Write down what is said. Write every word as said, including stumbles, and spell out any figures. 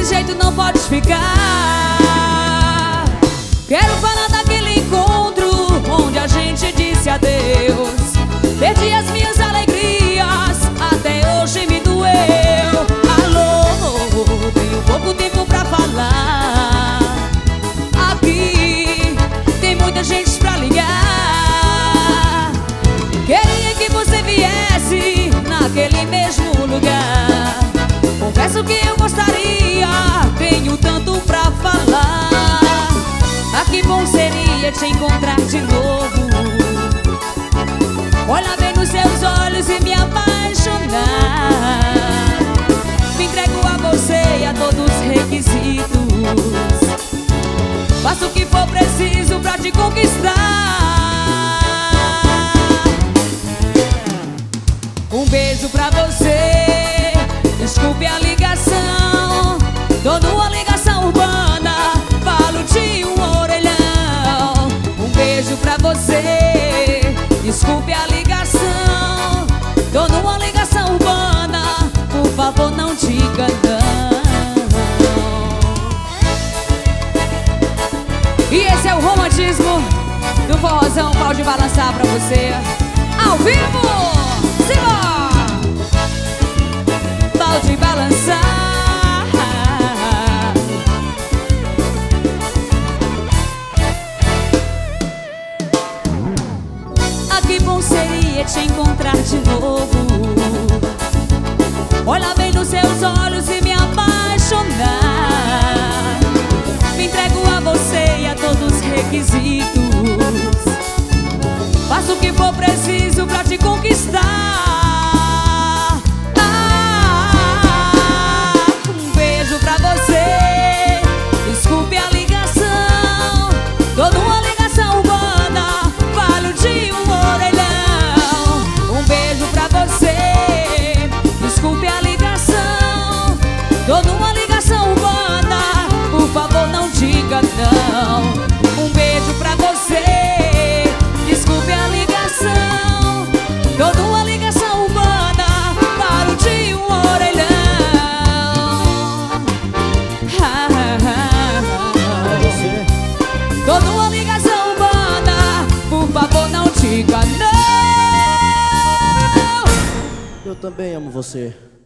Desse jeito não podes ficar. Quero falar daquele encontro onde a gente disse adeus. Perdi as minhas alegrias, até hoje me doeu. Alô, tenho pouco tempo pra falar. Aqui tem muita gente pra ligar. Queria que você viesse naquele mesmo lugar. Confesso que eu gostaria, tenho tanto pra falar. Ah, que bom seria te encontrar de novo. Olha bem nos seus olhos e me apaixonar. Me entrego a você e a todos os requisitos. Faço o que for preciso pra te conquistar. Um beijo pra você. Desculpe a ligação. Tô numa ligação urbana, falo de um orelhão. Um beijo pra você. Desculpe a ligação. Tô numa ligação urbana, por favor não diga não. E esse é o romantismo do forrozão Pode Balançar pra você. Ao vivo! Simbora! Pode balançar. Ah, que bom seria te encontrar de novo. Olha bem nos seus olhos e me apaixonar. Me entrego a você e a todos os requisitos. Faço o que for preciso pra te conquistar. Ah, um beijo pra você. Desculpe a ligação. Tô numa ligação urbana, falo de um orelhão. Um beijo pra você. Desculpe a ligação. Tô numa ligação urbana, por favor não diga não. Um beijo pra você. Desculpe a ligação. Tô numa ligação urbana, falo de um orelhão. Ah, ah, ah, ah. Tô numa ligação urbana, por favor não diga não. Eu também amo você.